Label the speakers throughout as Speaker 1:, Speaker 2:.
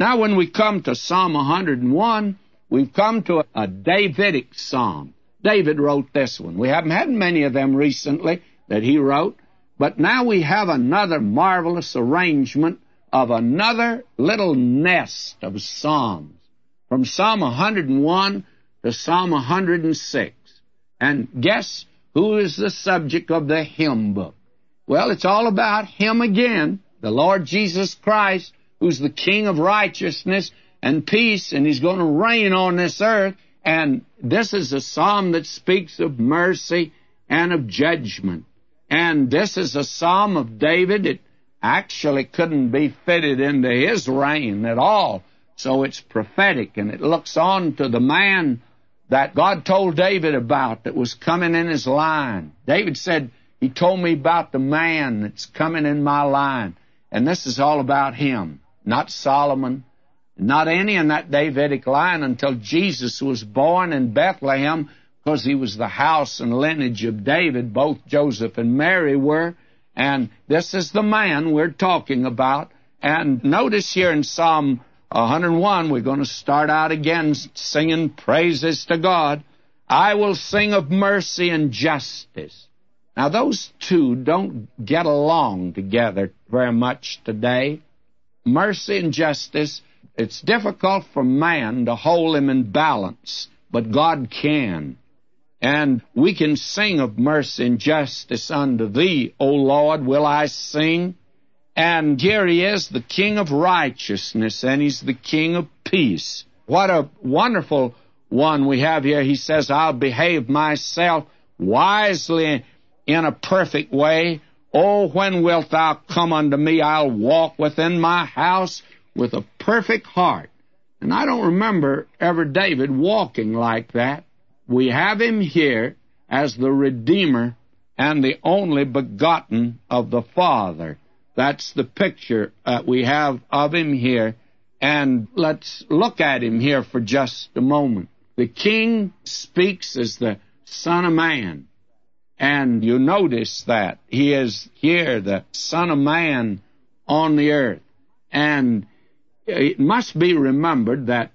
Speaker 1: Now, when we come to Psalm 101, we've come to a Davidic psalm. David wrote this one. We haven't had many of them recently that he wrote, but now we have another marvelous arrangement of another little nest of psalms, from Psalm 101 to Psalm 106. And guess who is the subject of the hymn book? Well, it's all about Him again, the Lord Jesus Christ, who's the King of righteousness and peace, and He's going to reign on this earth. And this is a psalm that speaks of mercy and of judgment. And this is a psalm of David. It actually couldn't be fitted into his reign at all. So it's prophetic, and it looks on to the man that God told David about that was coming in his line. David said, He told me about the man that's coming in my line. And this is all about him, not Solomon, not any in that Davidic line until Jesus was born in Bethlehem, because he was the house and lineage of David. Both Joseph and Mary were. And this is the man we're talking about. And notice here in Psalm 101, we're going to start out again singing praises to God. I will sing of mercy and justice. Now, those two don't get along together very much today. Mercy and justice, it's difficult for man to hold them in balance, but God can. And we can sing of mercy and justice unto Thee, O Lord, will I sing. And here He is, the King of righteousness, and He's the King of peace. What a wonderful one we have here. He says, I'll behave myself wisely in a perfect way. Oh, when wilt Thou come unto me? I'll walk within my house with a perfect heart. And I don't remember ever David walking like that. We have him here as the Redeemer and the only begotten of the Father. That's the picture we have of him here. And let's look at him here for just a moment. The King speaks as the Son of Man. And you notice that He is here, the Son of Man on the earth. And it must be remembered that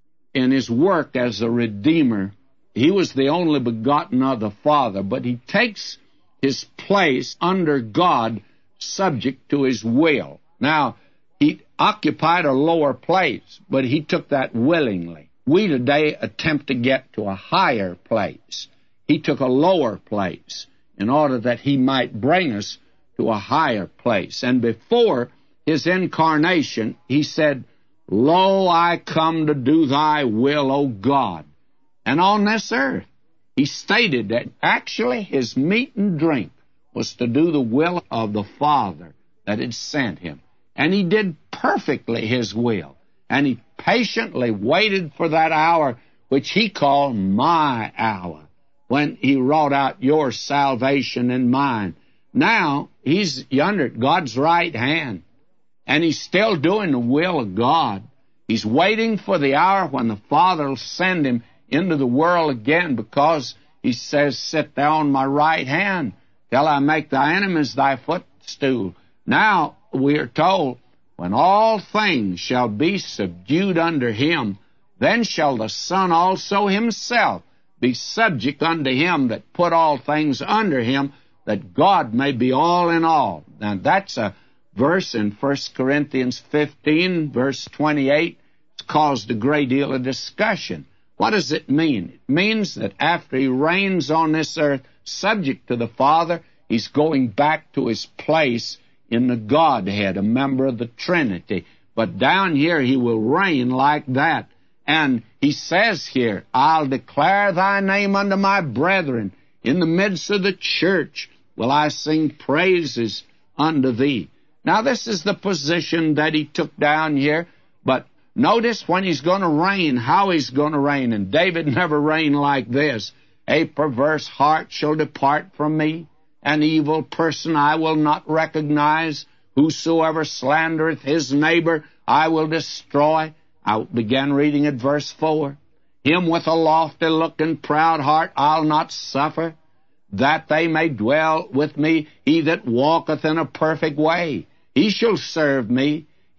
Speaker 1: in His work as a Redeemer, He was the only begotten of the Father, but He takes His place under God, subject to His will. Now, He occupied a lower place, but He took that willingly. We today attempt to get to a higher place. He took a lower place in order that He might bring us to a higher place. And before His incarnation, He said, Lo, I come to do Thy will, O God. And on this earth, He stated that actually His meat and drink was to do the will of the Father that had sent Him. And He did perfectly His will. And He patiently waited for that hour, which He called my hour, when He wrought out your salvation and mine. Now, He's yonder at God's right hand, and He's still doing the will of God. He's waiting for the hour when the Father will send Him into the world again, because He says, Sit thou on my right hand till I make thy enemies thy footstool. Now, we are told, when all things shall be subdued under Him, then shall the Son also Himself be subject unto Him that put all things under Him, that God may be all in all. Now, that's a verse in 1 Corinthians 15, verse 28. It's caused a great deal of discussion. What does it mean? It means that after He reigns on this earth, subject to the Father, He's going back to His place in the Godhead, a member of the Trinity. But down here, He will reign like that. And He says here, I'll declare Thy name unto my brethren. In the midst of the church will I sing praises unto Thee. Now, this is the position that He took down here. But notice when He's going to reign, how He's going to reign. And David never reigned like this. A perverse heart shall depart from me. An evil person I will not recognize. Whosoever slandereth his neighbor, I will destroy. I began reading at verse 4. Him with a lofty look and proud heart I'll not suffer, that they may dwell with me, he that walketh in a perfect way. He shall serve me.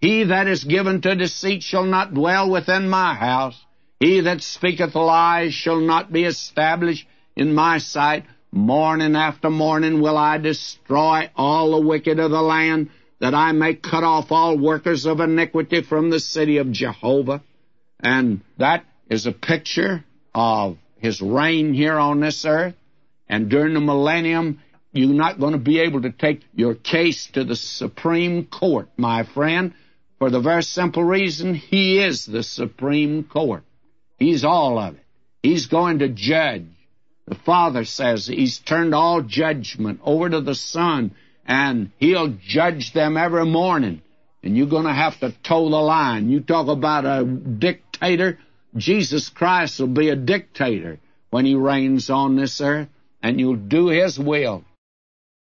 Speaker 1: He that is given to deceit shall not dwell within my house. He that speaketh lies shall not be established in my sight. Morning after morning will I destroy all the wicked of the land, that I may cut off all workers of iniquity from the city of Jehovah. And that is a picture of his reign here on this earth. And during the millennium, you're not going to be able to take your case to the Supreme Court, my friend, for the very simple reason he is the Supreme Court. He's all of it. He's going to judge. The Father says he's turned all judgment over to the Son, and he'll judge them every morning. And you're going to have to toe the line. You talk about a dictator, Jesus Christ will be a dictator when he reigns on this earth, and you'll do his will.